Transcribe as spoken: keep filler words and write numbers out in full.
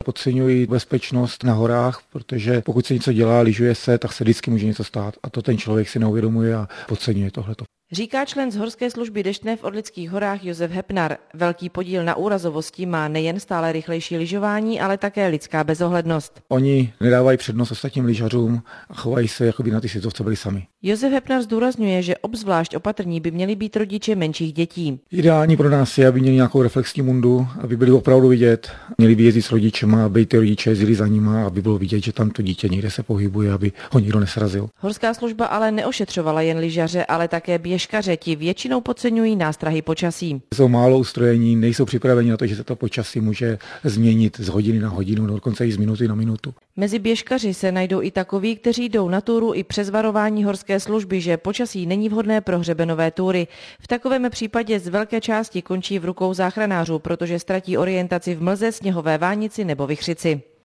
Podceňují bezpečnost na horách, protože pokud se něco dělá, lyžuje se, tak se vždycky může něco stát. A to ten člověk si neuvědomuje a podceňuje tohleto. Říká člen z horské služby Deštné v Orlických horách Josef Hepnar. Velký podíl na úrazovosti má nejen stále rychlejší lyžování, ale také lidská bezohlednost. Oni nedávají přednost ostatním lyžařům a chovají se, jako by na ty situace byli sami. Josef Hepnar zdůrazňuje, že obzvlášť opatrní by měli být rodiče menších dětí. Ideální pro nás je, aby měli nějakou reflexní mundu, aby byli opravdu vidět, měli by jezdit s rodičema, aby ty rodiče jezdili za nima, aby bylo vidět, že tam to dítě někde se pohybuje, aby ho nikdo nesrazil. Horská služba ale neošetřovala jen lyžaře, ale také běžkaře, ti většinou podceňují nástrahy počasí. Jsou málo ustrojení, nejsou připraveni na to, že se to počasí může změnit z hodiny na hodinu, dokonce i z minuty na minutu. Mezi běžkaři se najdou i takoví, kteří jdou na túru i přes varování horské služby, že počasí není vhodné pro hřebenové túry. V takovém případě z velké části končí v rukou záchranářů, protože ztratí orientaci v mlze, sněhové vánici nebo vichřici.